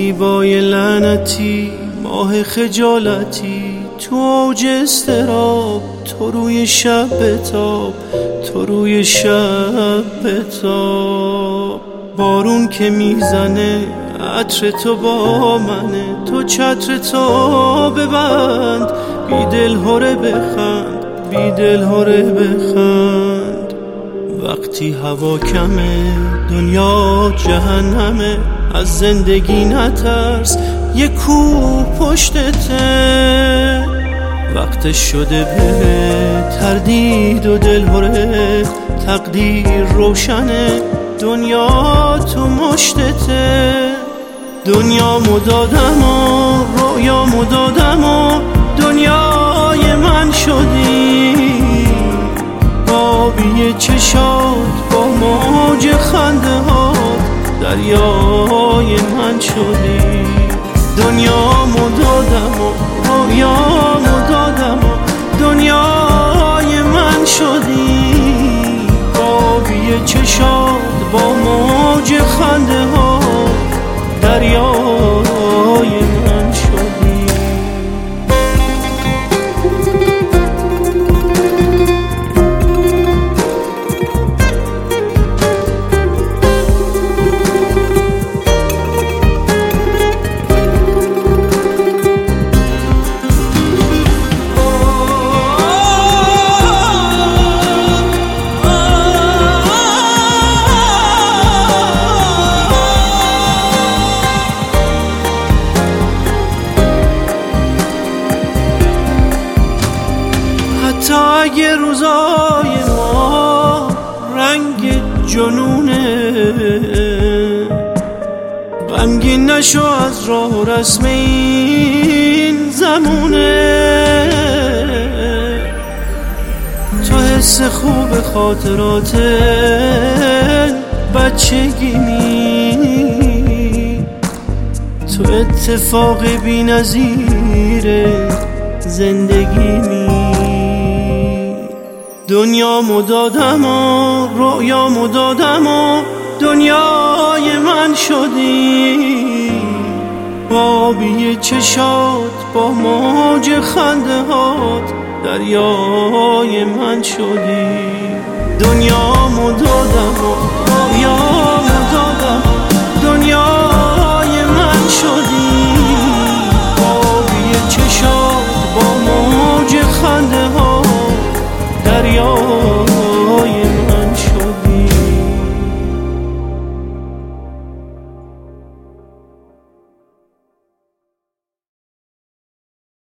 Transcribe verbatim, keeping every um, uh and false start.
زیبای لعنتی، ماه خجالتی، تو اوج استراب، تو روی شب بتاب، تو روی شب بتاب. بارون که میزنه عطر تو با منه، تو چتر تو ببند، بی دل هره بخند، بی دل هره بخند. وقتی هوا کمه دنیا جهنمه، از زندگی نترس یه کوه پشتته. وقتش شده بره تردید و دل هره، تقدیر روشنه دنیا تو مشتته. دنیا مدادم و رویا مدادم و دنیای من شدی، آبی چشات با موج خنده ها دریای من شدی. دنیا مدادم و رویا مدادم و دنیای من شدی، آبی چشات با موج خنده ها دریای من شدی. تا اگه روزای ما رنگ جنونه، غمگین نشو از راه و رسم این زمونه. تو حس خوب خاطرات بچگیمی، تو اتفاق بی نظیر زندگیمی. دنیا مدادم و رویا مدادم و دنیای من شدی، آبی چشات با موج خنده هات دریای من شدی. دنیا مدادم و